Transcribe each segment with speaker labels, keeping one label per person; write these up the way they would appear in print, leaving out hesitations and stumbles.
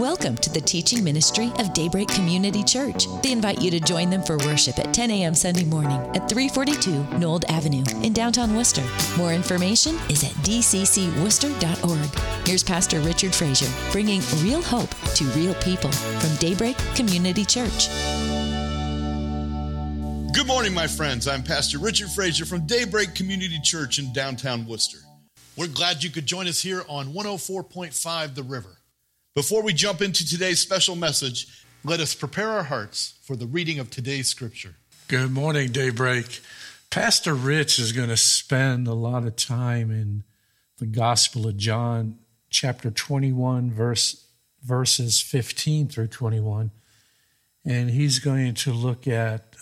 Speaker 1: Welcome to the teaching ministry of Daybreak Community Church. They invite you to join them for worship at 10 a.m. Sunday morning at 342 Nold Avenue in downtown Worcester. More information is at dccworcester.org. Here's Pastor Richard Frazier, bringing real hope to real people from Daybreak Community Church.
Speaker 2: Good morning, my friends. I'm Pastor Richard Frazier from Daybreak Community Church in downtown Worcester. We're glad you could join us here on 104.5 The River. Before we jump into today's special message, let us prepare our hearts for the reading of today's scripture.
Speaker 3: Good morning, Daybreak. Pastor Rich is going to spend a lot of time in the Gospel of John, chapter 21, verses 15 through 21. And he's going to look at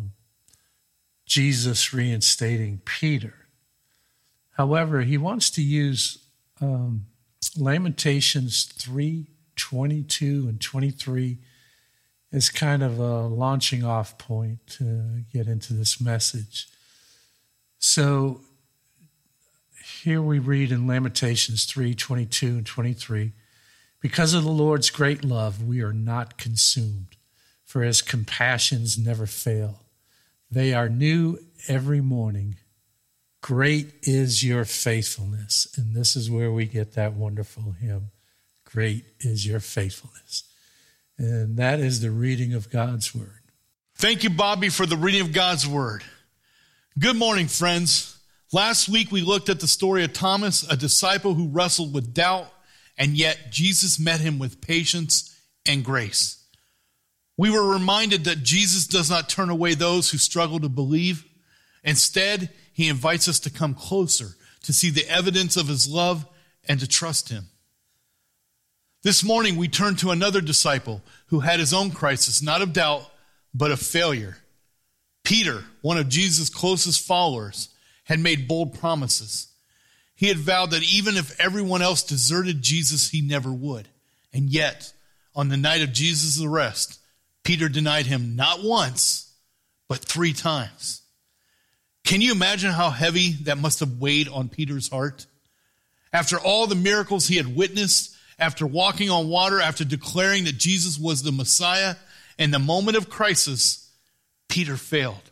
Speaker 3: Jesus reinstating Peter. However, he wants to use Lamentations 3:22 and 23 is kind of a launching off point to get into this message. So here we read in Lamentations 3:22 and 23, because of the Lord's great love, we are not consumed, for his compassions never fail. They are new every morning. Great is your faithfulness. And this is where we get that wonderful hymn. Great is your faithfulness. And that is the reading of God's word.
Speaker 2: Thank you, Bobby, for the reading of God's word. Good morning, friends. Last week we looked at the story of Thomas, a disciple who wrestled with doubt, and yet Jesus met him with patience and grace. We were reminded that Jesus does not turn away those who struggle to believe. Instead, he invites us to come closer, to see the evidence of his love and to trust him. This morning, we turn to another disciple who had his own crisis, not of doubt, but of failure. Peter, one of Jesus' closest followers, had made bold promises. He had vowed that even if everyone else deserted Jesus, he never would. And yet, on the night of Jesus' arrest, Peter denied him not once, but 3 times. Can you imagine how heavy that must have weighed on Peter's heart? After all the miracles he had witnessed, after walking on water, after declaring that Jesus was the Messiah, in the moment of crisis, Peter failed.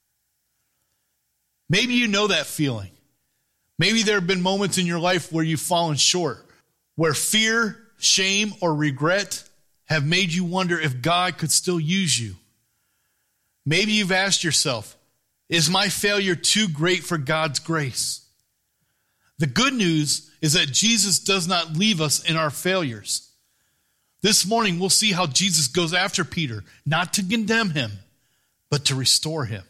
Speaker 2: Maybe you know that feeling. Maybe there have been moments in your life where you've fallen short, where fear, shame, or regret have made you wonder if God could still use you. Maybe you've asked yourself, is my failure too great for God's grace? The good news is that Jesus does not leave us in our failures. This morning, we'll see how Jesus goes after Peter, not to condemn him, but to restore him.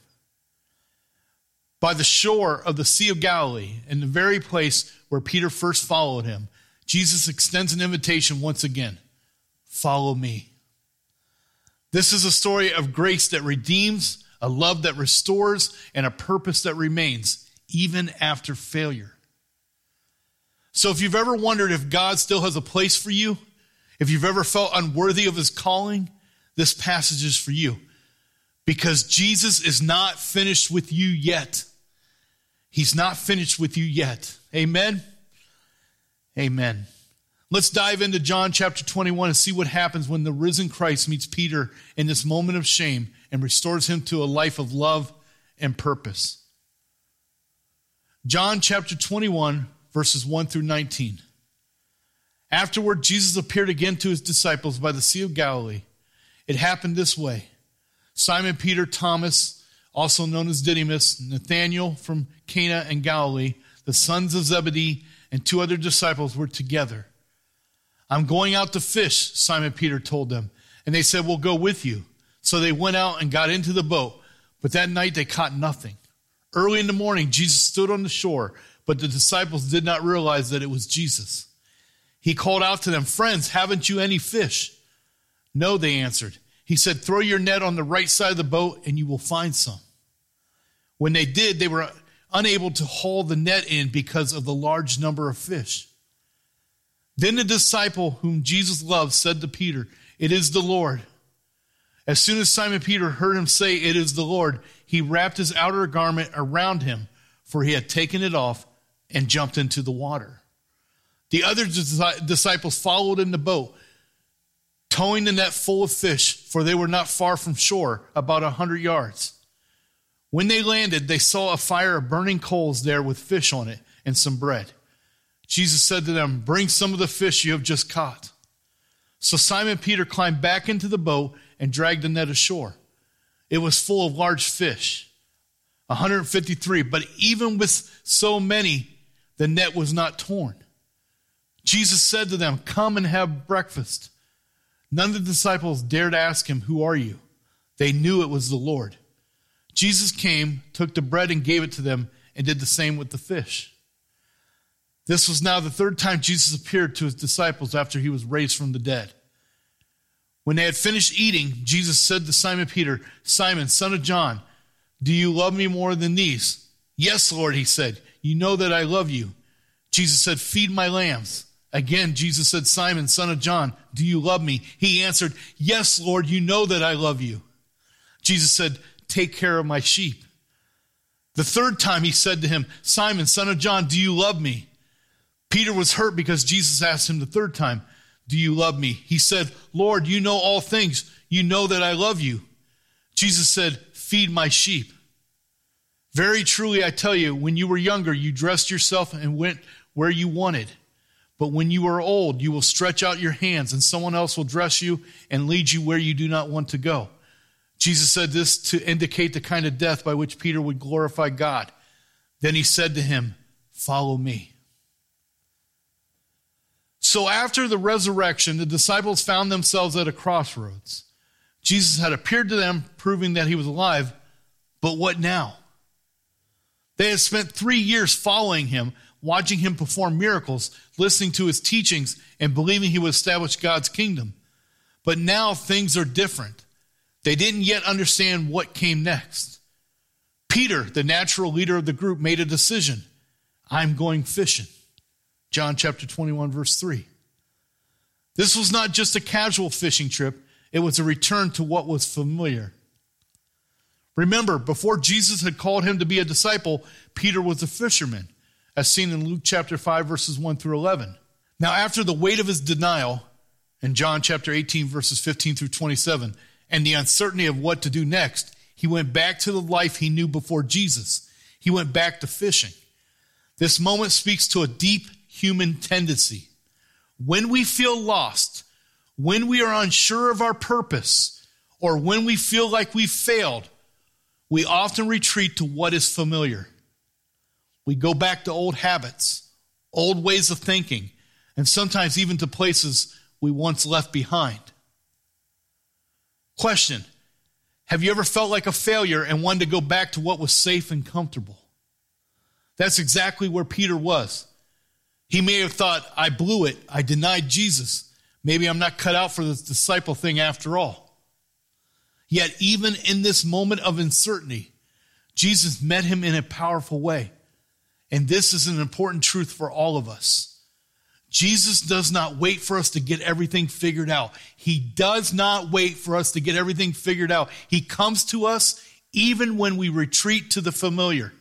Speaker 2: By the shore of the Sea of Galilee, in the very place where Peter first followed him, Jesus extends an invitation once again. Follow me. This is a story of grace that redeems, a love that restores, and a purpose that remains, even after failure. So if you've ever wondered if God still has a place for you, if you've ever felt unworthy of his calling, this passage is for you. Because Jesus is not finished with you yet. He's not finished with you yet. Amen? Amen. Let's dive into John chapter 21 and see what happens when the risen Christ meets Peter in this moment of shame and restores him to a life of love and purpose. John chapter 21, verses 1 through 19. Afterward, Jesus appeared again to his disciples by the Sea of Galilee. It happened this way. Simon Peter, Thomas, also known as Didymus, Nathanael from Cana and Galilee, the sons of Zebedee, and 2 other disciples were together. I'm going out to fish, Simon Peter told them. And they said, we'll go with you. So they went out and got into the boat. But that night they caught nothing. Early in the morning, Jesus stood on the shore, but the disciples did not realize that it was Jesus. He called out to them, friends, haven't you any fish? No, they answered. He said, throw your net on the right side of the boat and you will find some. When they did, they were unable to haul the net in because of the large number of fish. Then the disciple whom Jesus loved said to Peter, it is the Lord. As soon as Simon Peter heard him say, it is the Lord, he wrapped his outer garment around him, for he had taken it off and jumped into the water. The other disciples followed in the boat, towing the net full of fish, for they were not far from shore, about 100 yards. When they landed, they saw a fire of burning coals there with fish on it and some bread. Jesus said to them, "Bring some of the fish you have just caught." So Simon Peter climbed back into the boat and dragged the net ashore. It was full of large fish, 153, but even with so many, the net was not torn. Jesus said to them, "Come and have breakfast." None of the disciples dared ask him, "Who are you?" They knew it was the Lord. Jesus came, took the bread and gave it to them, and did the same with the fish. This was now the third time Jesus appeared to his disciples after he was raised from the dead. When they had finished eating, Jesus said to Simon Peter, "Simon, son of John, do you love me more than these?" "Yes, Lord," he said. "You know that I love you." Jesus said, "Feed my lambs." Again, Jesus said, "Simon, son of John, do you love me?" He answered, "Yes, Lord, you know that I love you." Jesus said, "Take care of my sheep." The third time he said to him, "Simon, son of John, do you love me?" Peter was hurt because Jesus asked him the third time, "Do you love me?" He said, "Lord, you know all things. You know that I love you." Jesus said, "Feed my sheep. Very truly, I tell you, when you were younger, you dressed yourself and went where you wanted. But when you are old, you will stretch out your hands, and someone else will dress you and lead you where you do not want to go." Jesus said this to indicate the kind of death by which Peter would glorify God. Then he said to him, "Follow me." So after the resurrection, the disciples found themselves at a crossroads. Jesus had appeared to them, proving that he was alive, but what now? They had spent 3 years following him, watching him perform miracles, listening to his teachings, and believing he would establish God's kingdom. But now things are different. They didn't yet understand what came next. Peter, the natural leader of the group, made a decision. "I'm going fishing." John chapter 21, verse 3. This was not just a casual fishing trip. It was a return to what was familiar. Remember, before Jesus had called him to be a disciple, Peter was a fisherman, as seen in Luke chapter 5, verses 1 through 11. Now, after the weight of his denial, in John chapter 18, verses 15 through 27, and the uncertainty of what to do next, he went back to the life he knew before Jesus. He went back to fishing. This moment speaks to a deep human tendency. When we feel lost, when we are unsure of our purpose, or when we feel like we've failed, we often retreat to what is familiar. We go back to old habits, old ways of thinking, and sometimes even to places we once left behind. Question: have you ever felt like a failure and wanted to go back to what was safe and comfortable? That's exactly where Peter was. He may have thought, "I blew it. I denied Jesus. Maybe I'm not cut out for this disciple thing after all." Yet even in this moment of uncertainty, Jesus met him in a powerful way. And this is an important truth for all of us. Jesus does not wait for us to get everything figured out. He does not wait for us to get everything figured out. He comes to us even when we retreat to the familiar.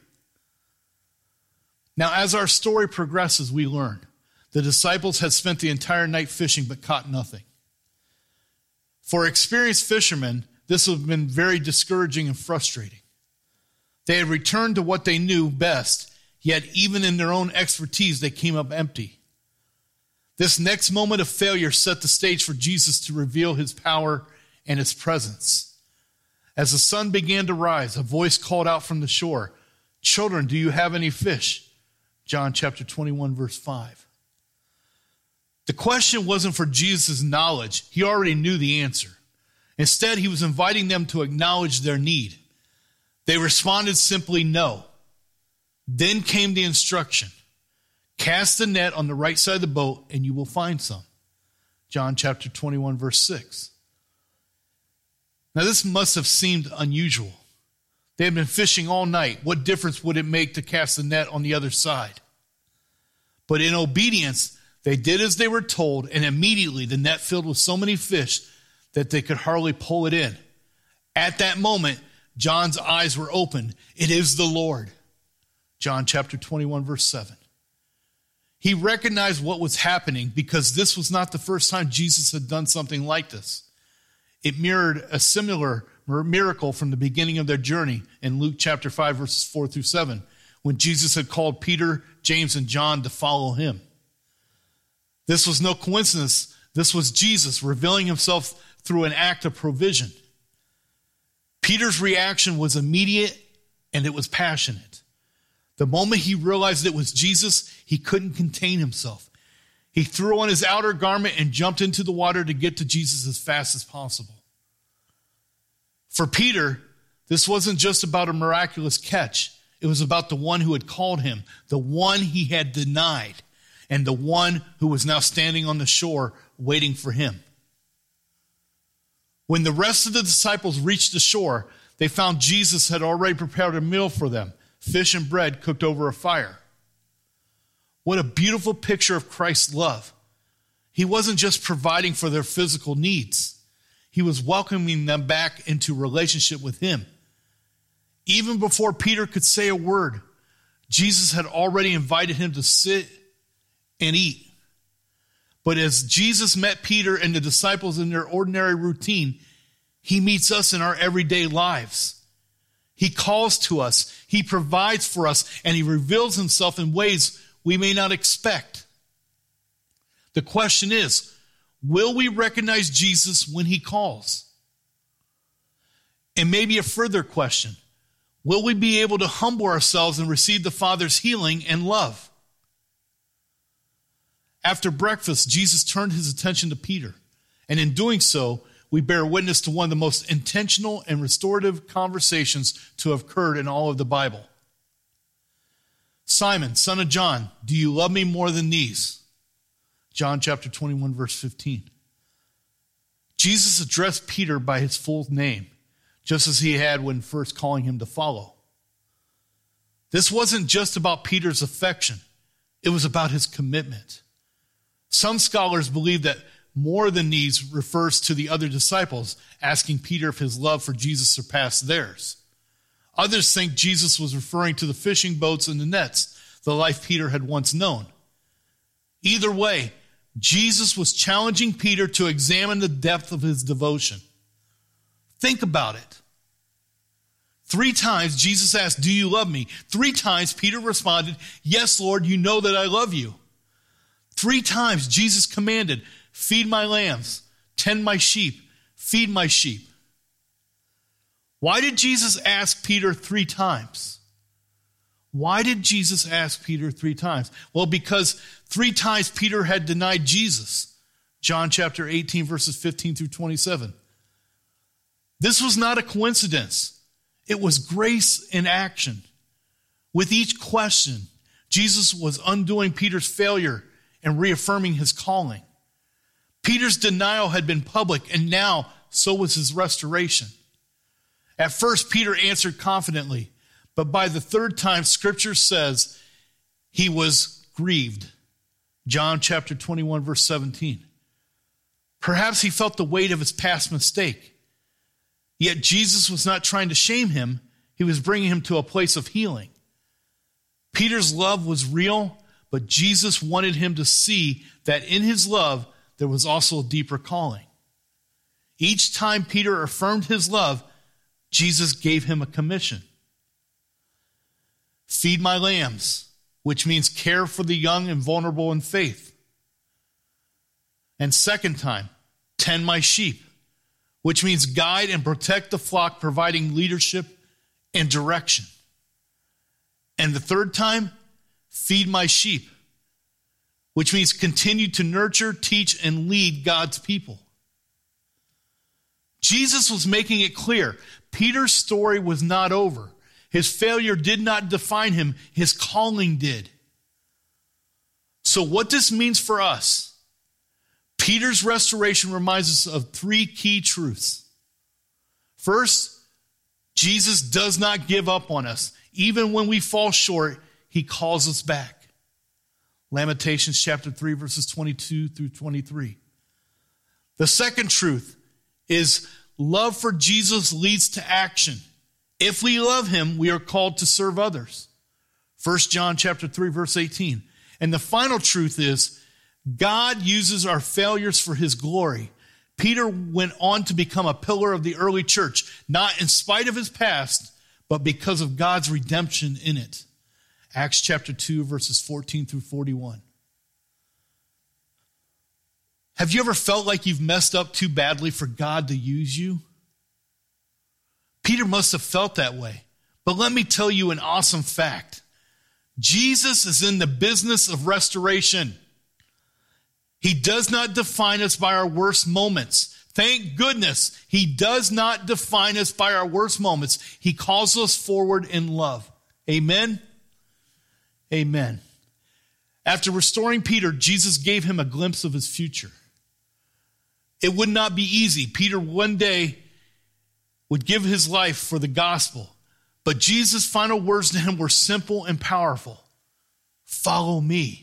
Speaker 2: Now, as our story progresses, we learn the disciples had spent the entire night fishing but caught nothing. For experienced fishermen, this would have been very discouraging and frustrating. They had returned to what they knew best, yet even in their own expertise, they came up empty. This next moment of failure set the stage for Jesus to reveal his power and his presence. As the sun began to rise, a voice called out from the shore, "Children, do you have any fish?" John chapter 21, verse 5. The question wasn't for Jesus' knowledge. He already knew the answer. Instead, he was inviting them to acknowledge their need. They responded simply no. Then came the instruction. Cast the net on the right side of the boat and you will find some. John chapter 21, verse 6. Now this must have seemed unusual. They had been fishing all night. What difference would it make to cast the net on the other side? But in obedience, they did as they were told, and immediately the net filled with so many fish that they could hardly pull it in. At that moment, John's eyes were opened. It is the Lord. John chapter 21, verse 7. He recognized what was happening because this was not the first time Jesus had done something like this. It mirrored a similar miracle from the beginning of their journey in Luke chapter 5, verses 4 through 7, when Jesus had called Peter, James, and John to follow him. This was no coincidence. This was Jesus revealing himself through an act of provision. Peter's reaction was immediate and it was passionate. The moment he realized it was Jesus, he couldn't contain himself. He threw on his outer garment and jumped into the water to get to Jesus as fast as possible. For Peter, this wasn't just about a miraculous catch. It was about the one who had called him, the one he had denied, and the one who was now standing on the shore waiting for him. When the rest of the disciples reached the shore, they found Jesus had already prepared a meal for them, fish and bread cooked over a fire. What a beautiful picture of Christ's love. He wasn't just providing for their physical needs. He was welcoming them back into relationship with him. Even before Peter could say a word, Jesus had already invited him to sit and eat. But as Jesus met Peter and the disciples in their ordinary routine, he meets us in our everyday lives. He calls to us, he provides for us, and he reveals himself in ways we may not expect. The question is, will we recognize Jesus when he calls? And maybe a further question, will we be able to humble ourselves and receive the Father's healing and love? After breakfast, Jesus turned his attention to Peter, and in doing so, we bear witness to one of the most intentional and restorative conversations to have occurred in all of the Bible. Simon, son of John, do you love me more than these? John chapter 21, verse 15. Jesus addressed Peter by his full name, just as he had when first calling him to follow. This wasn't just about Peter's affection. It was about his commitment. Some scholars believe that more than these refers to the other disciples, asking Peter if his love for Jesus surpassed theirs. Others think Jesus was referring to the fishing boats and the nets, the life Peter had once known. Either way, Jesus was challenging Peter to examine the depth of his devotion. Think about it. 3 times Jesus asked, do you love me? 3 times Peter responded, yes, Lord, you know that I love you. 3 times Jesus commanded, feed my lambs, tend my sheep, feed my sheep. Why did Jesus ask Peter 3 times? Why did Jesus ask Peter 3 times? Well, because 3 times Peter had denied Jesus. John chapter 18, verses 15 through 27. This was not a coincidence. It was grace in action. With each question, Jesus was undoing Peter's failure and reaffirming his calling. Peter's denial had been public, and now so was his restoration. At first, Peter answered confidently, but by the 3rd time, Scripture says he was grieved. John chapter 21, verse 17. Perhaps he felt the weight of his past mistake. Yet Jesus was not trying to shame him. He was bringing him to a place of healing. Peter's love was real, but Jesus wanted him to see that in his love, there was also a deeper calling. Each time Peter affirmed his love, Jesus gave him a commission. Feed my lambs, which means care for the young and vulnerable in faith. And 2nd time, tend my sheep, which means guide and protect the flock, providing leadership and direction. And the 3rd time, feed my sheep, which means continue to nurture, teach, and lead God's people. Jesus was making it clear Peter's story was not over. His failure did not define him. His calling did. So what this means for us, Peter's restoration reminds us of 3 key truths. First, Jesus does not give up on us. Even when we fall short, he calls us back. Lamentations chapter 3, verses 22 through 23. The second truth is love for Jesus leads to action. If we love him, we are called to serve others. 1 John chapter 3, verse 18. And the final truth is, God uses our failures for his glory. Peter went on to become a pillar of the early church, not in spite of his past, but because of God's redemption in it. Acts chapter 2, verses 14 through 41. Have you ever felt like you've messed up too badly for God to use you? Peter must have felt that way. But let me tell you an awesome fact. Jesus is in the business of restoration. He does not define us by our worst moments. Thank goodness he does not define us by our worst moments. He calls us forward in love. Amen? Amen. After restoring Peter, Jesus gave him a glimpse of his future. It would not be easy. Peter one day would give his life for the gospel. But Jesus' final words to him were simple and powerful. Follow me.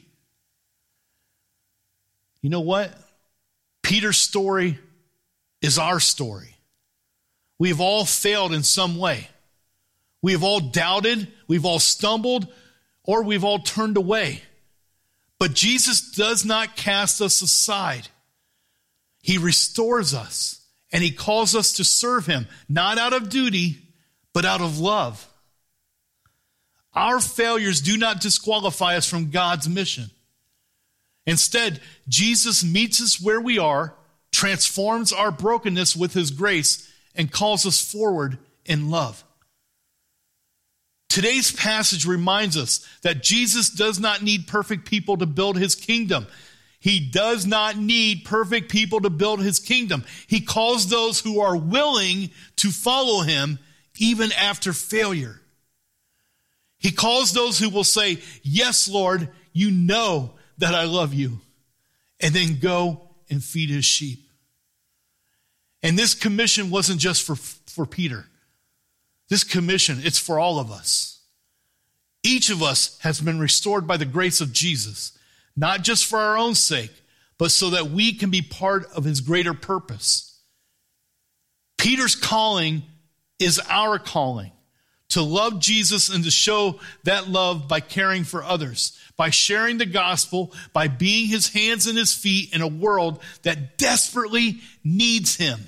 Speaker 2: You know what? Peter's story is our story. We have all failed in some way. We have all doubted, we've all stumbled, or we've all turned away. But Jesus does not cast us aside. He restores us, and he calls us to serve him, not out of duty, but out of love. Our failures do not disqualify us from God's mission. Instead, Jesus meets us where we are, transforms our brokenness with his grace, and calls us forward in love. Today's passage reminds us that Jesus does not need perfect people to build his kingdom. He does not need perfect people to build his kingdom. He calls those who are willing to follow him even after failure. He calls those who will say, yes, Lord, you know that I love you, and then go and feed his sheep. And this commission wasn't just for Peter. This commission, it's for all of us. Each of us has been restored by the grace of Jesus, not just for our own sake, but so that we can be part of his greater purpose. Peter's calling is our calling, to love Jesus and to show that love by caring for others, by sharing the gospel, by being his hands and his feet in a world that desperately needs him.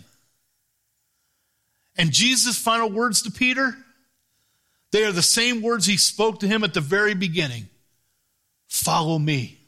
Speaker 2: And Jesus' final words to Peter, they are the same words he spoke to him at the very beginning. Follow me.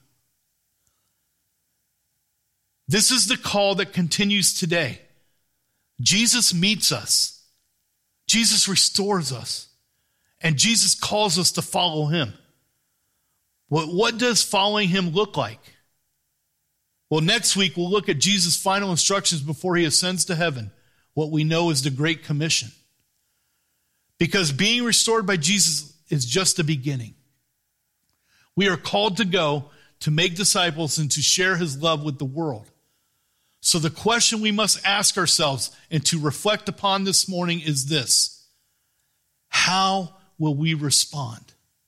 Speaker 2: This is the call that continues today. Jesus meets us. Jesus restores us. And Jesus calls us to follow him. What does following him look like? Well, next week we'll look at Jesus' final instructions before he ascends to heaven, what we know is the Great Commission. Because being restored by Jesus is just the beginning. We are called to go to make disciples and to share his love with the world. So the question we must ask ourselves and to reflect upon this morning is this: how will we respond?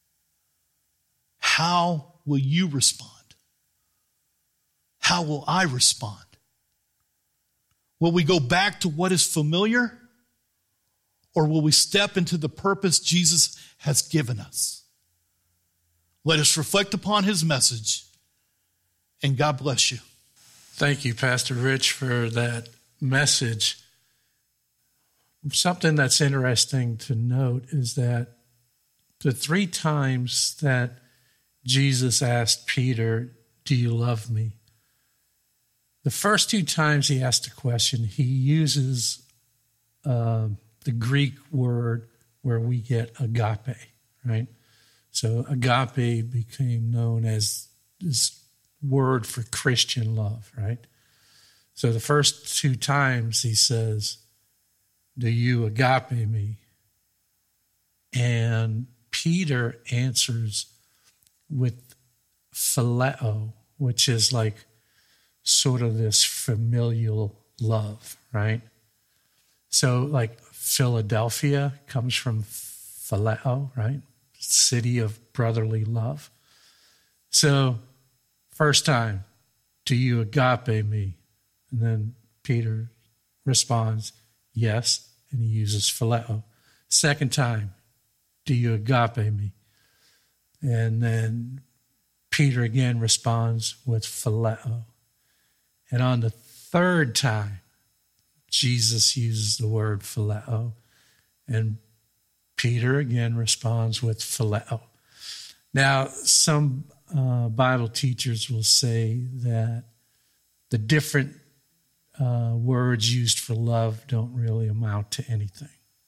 Speaker 2: How will you respond? How will I respond? Will we go back to what is familiar? Or will we step into the purpose Jesus has given us? Let us reflect upon his message, and God bless you.
Speaker 3: Thank you, Pastor Rich, for that message. Something that's interesting to note is that the 3 times that Jesus asked Peter, do you love me? The first 2 times he asked the question, he uses the Greek word where we get agape, right? So agape became known as this word for Christian love, right? So the first 2 times he says, do you agape me? And Peter answers with phileo, which is like sort of this familial love, right? So like Philadelphia comes from phileo, right? City of brotherly love. So first time, do you agape me? And then Peter responds, yes, and he uses phileo. Second time, do you agape me? And then Peter again responds with phileo. And on the third time, Jesus uses the word phileo. And Peter again responds with phileo. Now, some Bible teachers will say that the different words used for love don't really amount to anything.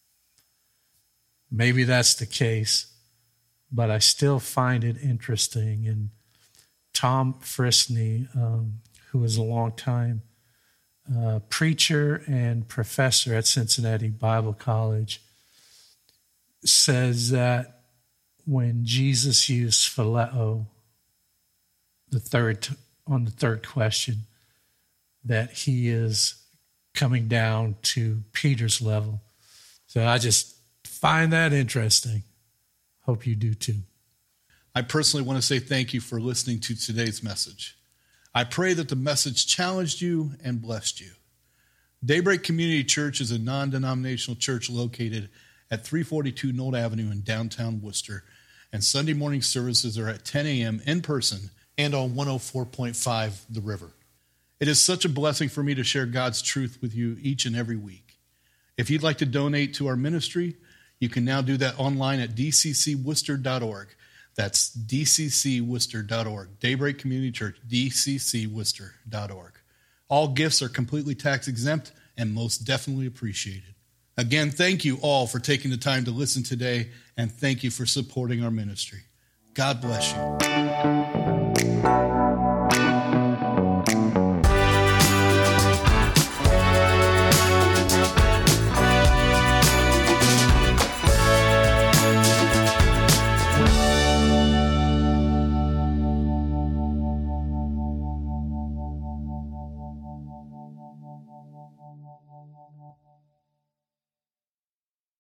Speaker 3: Maybe that's the case, but I still find it interesting. And Tom Frisney, who was a long-time preacher and professor at Cincinnati Bible College, says that when Jesus used phileo, on the third question, that he is coming down to Peter's level. So I just find that interesting. Hope you do too.
Speaker 2: I personally want to say thank you for listening to today's message. I pray that the message challenged you and blessed you. Daybreak Community Church is a non-denominational church located at 342 Nold Avenue in downtown Worcester, and Sunday morning services are at 10 a.m. in person and on 104.5 The River. It is such a blessing for me to share God's truth with you each and every week. If you'd like to donate to our ministry, you can now do that online at dccworcester.org. That's dccworcester.org. Daybreak Community Church, dccworcester.org. All gifts are completely tax exempt and most definitely appreciated. Again, thank you all for taking the time to listen today, and thank you for supporting our ministry. God bless you.